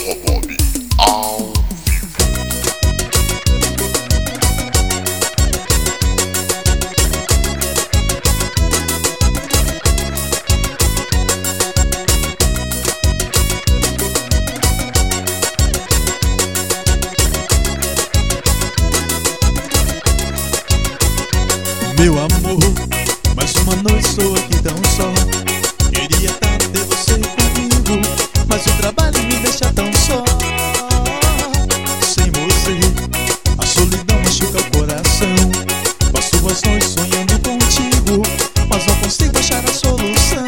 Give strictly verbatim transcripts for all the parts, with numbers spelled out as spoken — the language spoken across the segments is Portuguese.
Bob ao Meu amor, mais uma noite sou aqui tão só. Queria tanto ter você comigo, mas o trabalho me deixa tão só. Sem você, a solidão machuca o coração. Passo as noites sonhando contigo, mas não consigo achar a solução.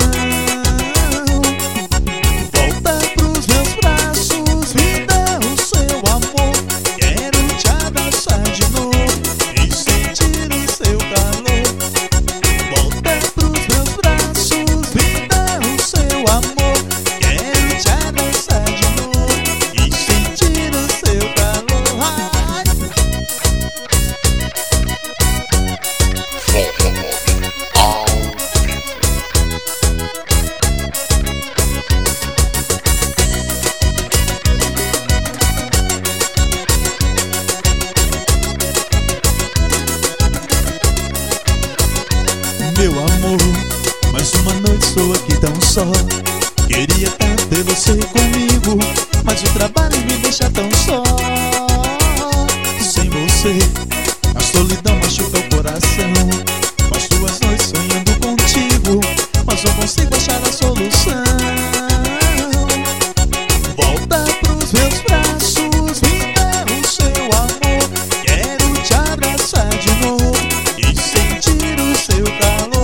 Volta pros meus braços, me dá o seu amor. Quero te abraçar de novo e sentir o seu calor. Meu amor, mais uma noite sou aqui tão só. Queria tanto ter você comigo, mas o trabalho me deixa tão só. Sem você, a solidão machuca o coração. Passo as noites sonhando contigo, mas não consigo achar a solução. Volta pros meus braços, me dá o seu amor. Quero te abraçar de novo e sentir o seu calor.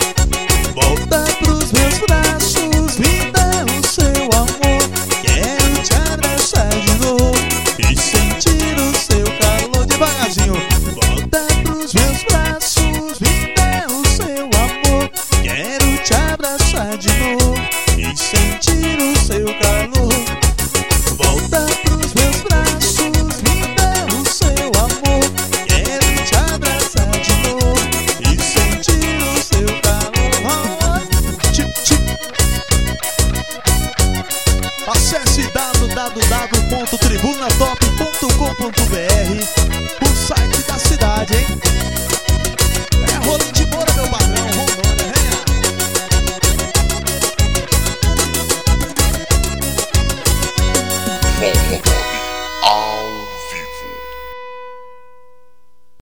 De novo e sentir o seu calor. Volta pros meus braços, me dá o seu amor. Quero te abraçar de novo e sentir o seu calor. Tip, tip. Acesse w w w ponto tribuna top ponto com ponto b r